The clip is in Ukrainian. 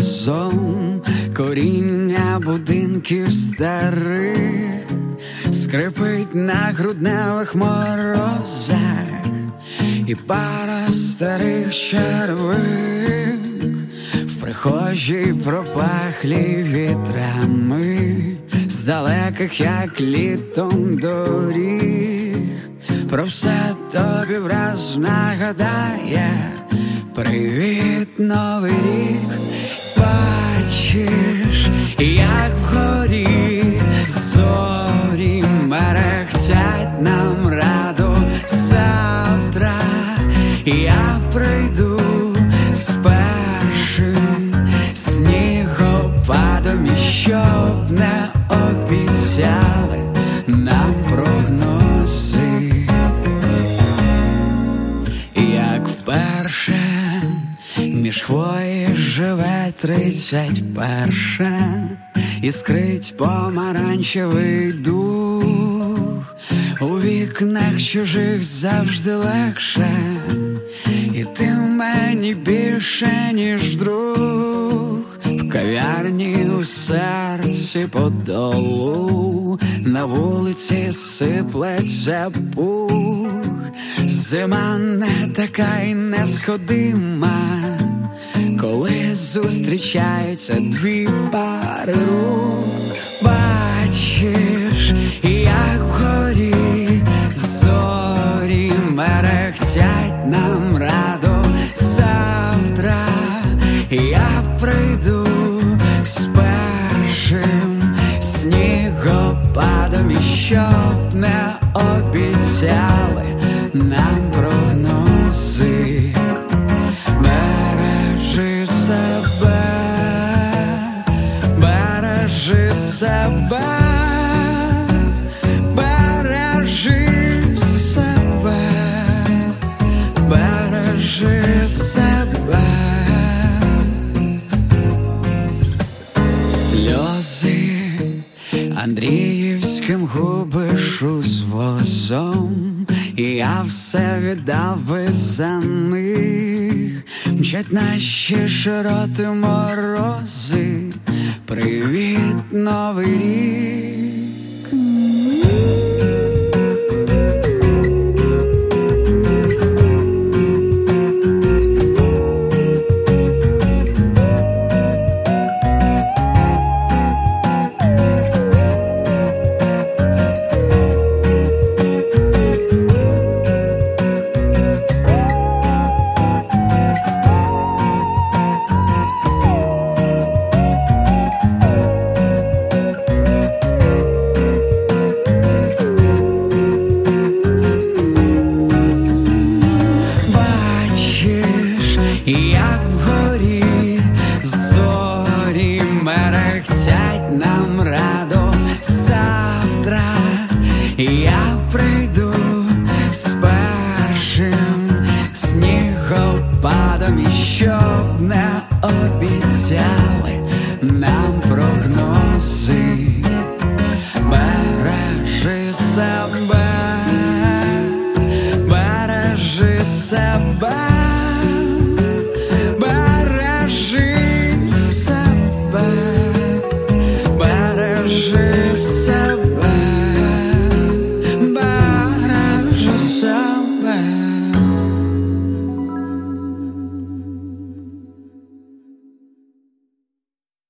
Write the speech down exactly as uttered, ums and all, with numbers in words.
звозом, коріння будинків старих скрипить на грудневих морозах, і пара старих червик в прихожій пропахлі вітрами з далеких, як літом, доріг. Про все тобі враз нагадає привіт, новий рік. Бачиш, як вгорі зорі мерехтять нам раду. Завтра я прийду з першим снігопадом, і щоб не обіцяли нам прогнози. Як вперше між хвої живе тридцять перша, іскрить помаранчевий дух. У вікнах чужих завжди легше, і ти мені більше, ніж друг. В кав'ярні у серці подолу, на вулиці сиплеться пух. Зима не така й несходима, коли зустрічаються дві пари рук. Бачиш, як вгорі зорі мерехтять нам радо. Завтра я прийду з першим снігопадом, і щоб не обіцяли нам прогнози. Бережи себе, бережи себе, бережи себе, бережи себе. Сльози Андріївським губиш у звозом, і я все віддав би за них. Мчать наші широти морози. Привіт, новий рік.